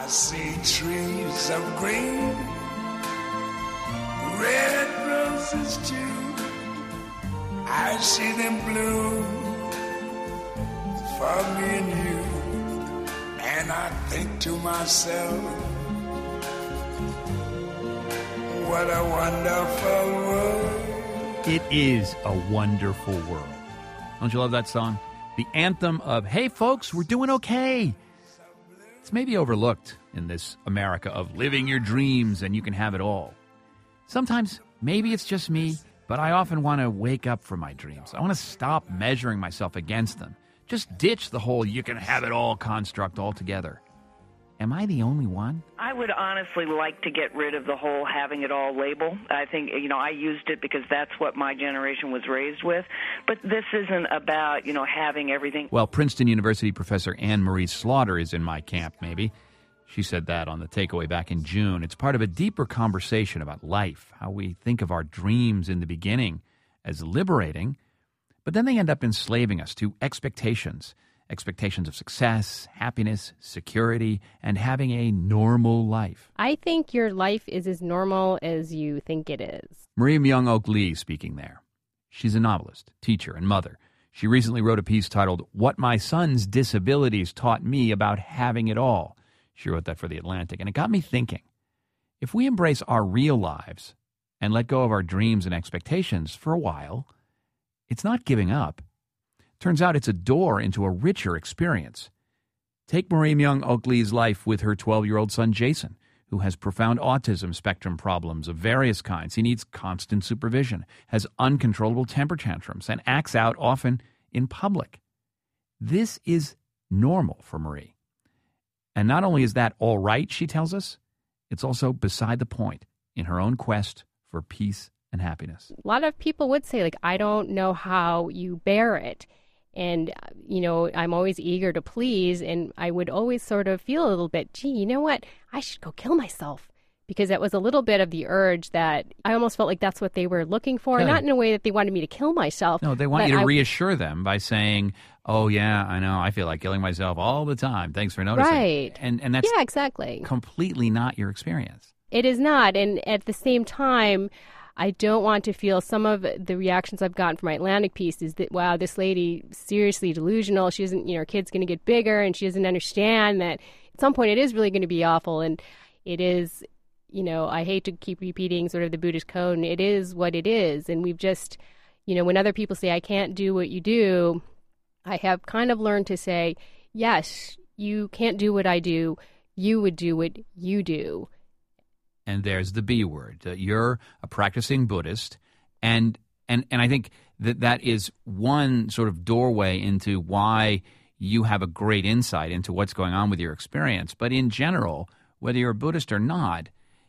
I see trees of green, red roses too. I see them bloom for me and you. And I think to myself, what a wonderful world. It is a wonderful world. Don't you love that song? The anthem of, hey, folks, we're doing okay. It's maybe overlooked in this America of living your dreams and you can have it all. Sometimes, maybe it's just me, but I often want to wake up from my dreams. I want to stop measuring myself against them. Just ditch the whole you can have it all construct altogether. Am I the only one? I would honestly like to get rid of the whole having it all label. I think, I used it because that's what my generation was raised with. But this isn't about, having everything. Well, Princeton University professor Anne Marie Slaughter is in my camp, maybe. She said that on The Takeaway back in June. It's part of a deeper conversation about life, how we think of our dreams in the beginning as liberating, but then they end up enslaving us to expectations of success, happiness, security, and having a normal life. I think your life is as normal as you think it is. Maria Myung-Ok Lee speaking there. She's a novelist, teacher, and mother. She recently wrote a piece titled, What My Son's Disabilities Taught Me About Having It All. She wrote that for The Atlantic, and it got me thinking. If we embrace our real lives and let go of our dreams and expectations for a while, it's not giving up. Turns out it's a door into a richer experience. Take Marie Myung-Ok Lee's life with her 12-year-old son, Jason, who has profound autism spectrum problems of various kinds. He needs constant supervision, has uncontrollable temper tantrums, and acts out often in public. This is normal for Marie. And not only is that all right, she tells us, it's also beside the point in her own quest for peace and happiness. A lot of people would say, I don't know how you bear it. And, I'm always eager to please, and I would always sort of feel a little bit, gee, you know what? I should go kill myself. Because that was a little bit of the urge that I almost felt like that's what they were looking for. Yeah. Not in a way that they wanted me to kill myself. No, they want you to reassure them by saying, oh, yeah, I know, I feel like killing myself all the time. Thanks for noticing. Right. And that's exactly. Completely not your experience. It is not. And at the same time, I don't want to feel some of the reactions I've gotten from my Atlantic piece is that, wow, this lady seriously delusional. She isn't, her kid's going to get bigger and she doesn't understand that at some point it is really going to be awful. And it is, I hate to keep repeating sort of the Buddhist code, and it is what it is. And we've just, when other people say, I can't do what you do, I have kind of learned to say, yes, you can't do what I do. You would do what you do. And there's the B word. You're a practicing Buddhist, and I think that is one sort of doorway into why you have a great insight into what's going on with your experience. But in general, whether you're a Buddhist or not,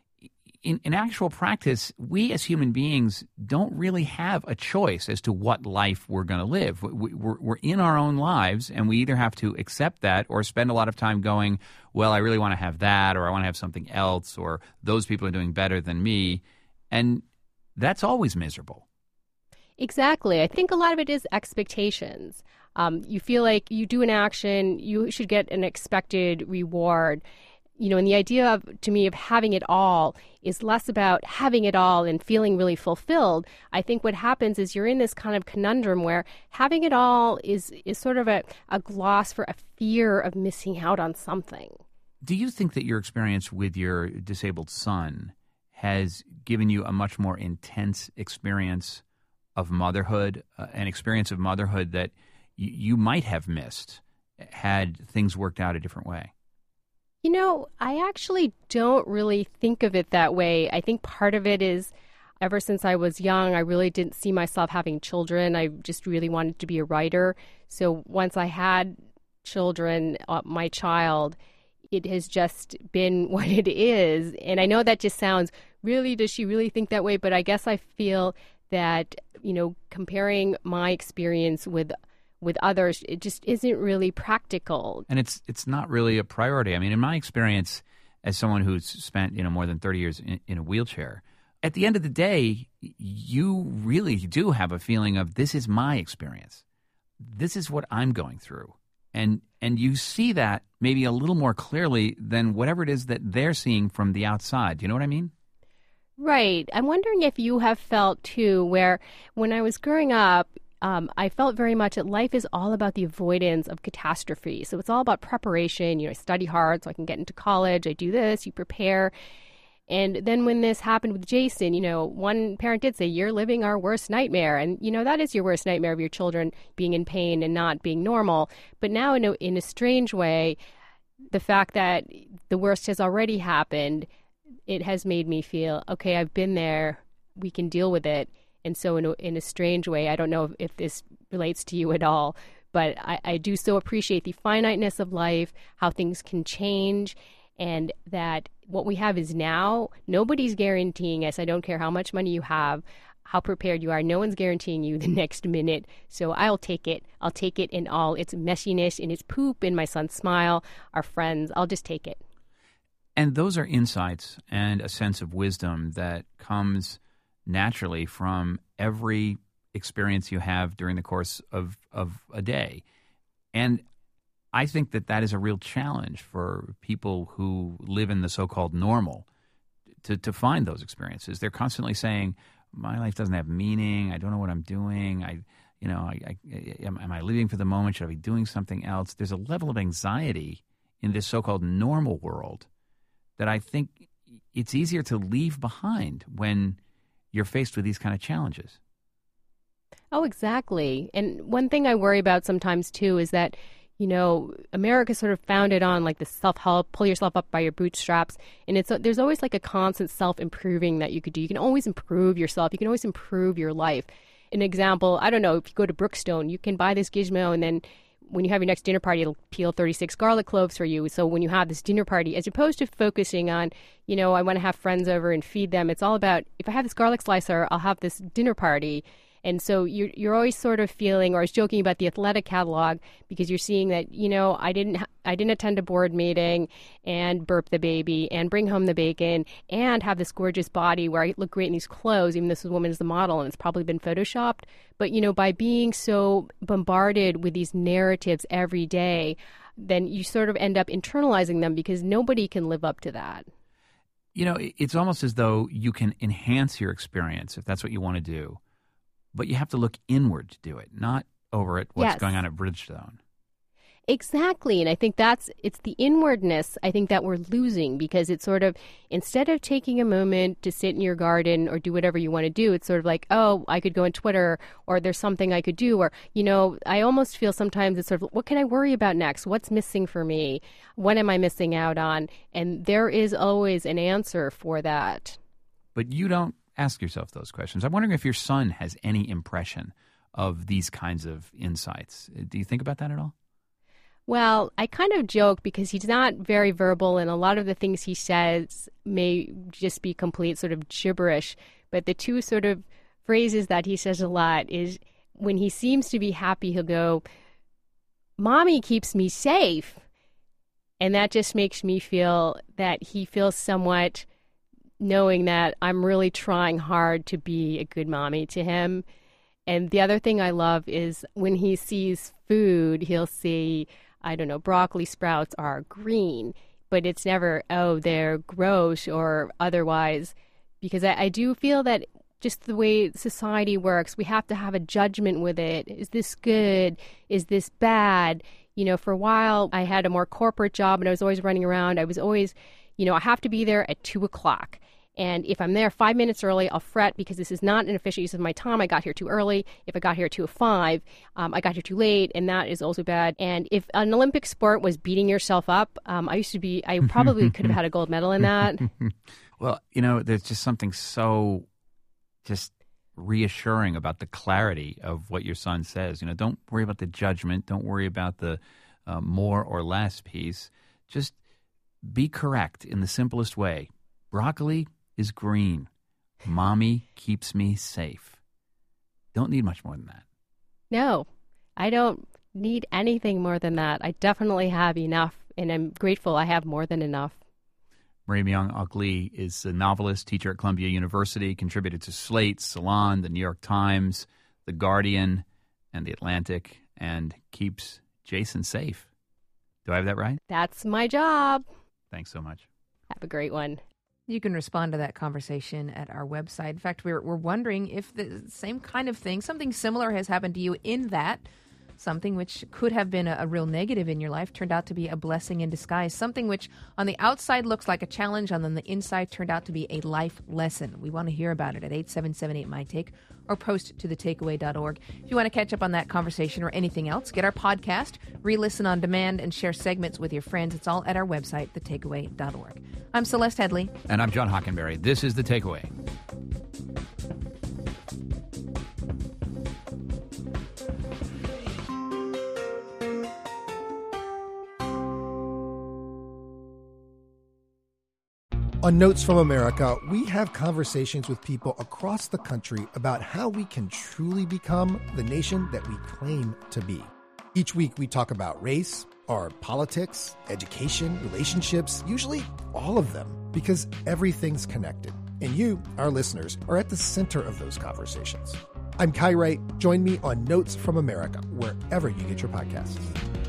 in actual practice, we as human beings don't really have a choice as to what life we're going to live. We're in our own lives, and we either have to accept that or spend a lot of time going, well, I really want to have that, or I want to have something else, or those people are doing better than me. And that's always miserable. Exactly. I think a lot of it is expectations. You feel like you do an action, you should get an expected reward. And the idea to me of having it all is less about having it all and feeling really fulfilled. I think what happens is you're in this kind of conundrum where having it all is sort of a gloss for a fear of missing out on something. Do you think that your experience with your disabled son has given you a much more intense experience of motherhood, an experience of motherhood that you might have missed had things worked out a different way? I actually don't really think of it that way. I think part of it is ever since I was young, I really didn't see myself having children. I just really wanted to be a writer. So once I had children, my child, it has just been what it is. And I know that just sounds, really, does she really think that way? But I guess I feel that, comparing my experience with others, it just isn't really practical. And it's not really a priority. I mean, in my experience, as someone who's spent more than 30 years in a wheelchair, at the end of the day, you really do have a feeling of this is my experience. This is what I'm going through. And you see that maybe a little more clearly than whatever it is that they're seeing from the outside. Do you know what I mean? Right. I'm wondering if you have felt, too, where when I was growing up, I felt very much that life is all about the avoidance of catastrophe. So it's all about preparation. I study hard so I can get into college. I do this, you prepare. And then when this happened with Jason, one parent did say, you're living our worst nightmare. And, that is your worst nightmare of your children being in pain and not being normal. But now in a strange way, the fact that the worst has already happened, it has made me feel, okay, I've been there. We can deal with it. And so in a strange way, I don't know if this relates to you at all, but I do so appreciate the finiteness of life, how things can change, and that what we have is now. Nobody's guaranteeing us. I don't care how much money you have, how prepared you are. No one's guaranteeing you the next minute. So I'll take it. I'll take it in all its messiness, in its poop, in my son's smile, our friends. I'll just take it. And those are insights and a sense of wisdom that comes naturally from every experience you have during the course of a day. And I think that is a real challenge for people who live in the so-called normal to find those experiences. They're constantly saying, my life doesn't have meaning. I don't know what I'm doing. Am I living for the moment? Should I be doing something else? There's a level of anxiety in this so-called normal world that I think it's easier to leave behind when you're faced with these kind of challenges. Oh, exactly. And one thing I worry about sometimes, too, is that, America's sort of founded on like the self-help, pull yourself up by your bootstraps. And there's always like a constant self-improving that you could do. You can always improve yourself. You can always improve your life. An example, I don't know, if you go to Brookstone, you can buy this gizmo and then when you have your next dinner party, it'll peel 36 garlic cloves for you. So when you have this dinner party, as opposed to focusing on, I want to have friends over and feed them, it's all about, if I have this garlic slicer, I'll have this dinner party. And so you're always sort of feeling, or I was joking about the athletic catalog, because you're seeing that, I didn't attend a board meeting and burp the baby and bring home the bacon and have this gorgeous body where I look great in these clothes, even though this woman is the model and it's probably been photoshopped. But, by being so bombarded with these narratives every day, then you sort of end up internalizing them because nobody can live up to that. It's almost as though you can enhance your experience if that's what you want to do. But you have to look inward to do it, not over at what's going on at Bridgestone. Exactly. And I think it's the inwardness, I think, that we're losing, because it's sort of, instead of taking a moment to sit in your garden or do whatever you want to do, it's sort of like, oh, I could go on Twitter, or there's something I could do. Or, I almost feel sometimes it's sort of, what can I worry about next? What's missing for me? What am I missing out on? And there is always an answer for that. But you don't ask yourself those questions. I'm wondering if your son has any impression of these kinds of insights. Do you think about that at all? Well, I kind of joke because he's not very verbal, and a lot of the things he says may just be complete sort of gibberish. But the two sort of phrases that he says a lot is, when he seems to be happy, he'll go, "Mommy keeps me safe." And that just makes me feel that he feels somewhat knowing that I'm really trying hard to be a good mommy to him. And the other thing I love is when he sees food, he'll see, I don't know, broccoli sprouts are green, but it's never, oh, they're gross or otherwise, because I do feel that just the way society works, we have to have a judgment with it. Is this good? Is this bad? For a while, I had a more corporate job and I was always running around. I was always, I have to be there at 2:00. And if I'm there 5 minutes early, I'll fret because this is not an efficient use of my time. I got here too early. If I got here at 2:05, I got here too late, and that is also bad. And if an Olympic sport was beating yourself up, I probably could have had a gold medal in that. Well, there's just something so just reassuring about the clarity of what your son says. Don't worry about the judgment. Don't worry about the more or less piece. Just be correct in the simplest way. Broccoli is green. Mommy keeps me safe. Don't need much more than that. No, I don't need anything more than that. I definitely have enough, and I'm grateful I have more than enough. Marie Myung-Ok Lee is a novelist, teacher at Columbia University, contributed to Slate, Salon, The New York Times, The Guardian, and The Atlantic, and keeps Jason Safe. Do I have that right? That's my job. Thanks so much. Have a great one. You can respond to that conversation at our website. In fact, we're wondering if the same kind of thing, something similar has happened to you in that something which could have been a real negative in your life turned out to be a blessing in disguise. Something which on the outside looks like a challenge and on the inside turned out to be a life lesson. We want to hear about it at 877-8MyTake or post to thetakeaway.org. If you want to catch up on that conversation or anything else, get our podcast, re-listen on demand, and share segments with your friends. It's all at our website, thetakeaway.org. I'm Celeste Headley. And I'm John Hockenberry. This is The Takeaway. On Notes from America, we have conversations with people across the country about how we can truly become the nation that we claim to be. Each week we talk about race, our politics, education, relationships, usually all of them, because everything's connected. And you, our listeners, are at the center of those conversations. I'm Kai Wright. Join me on Notes from America, wherever you get your podcasts.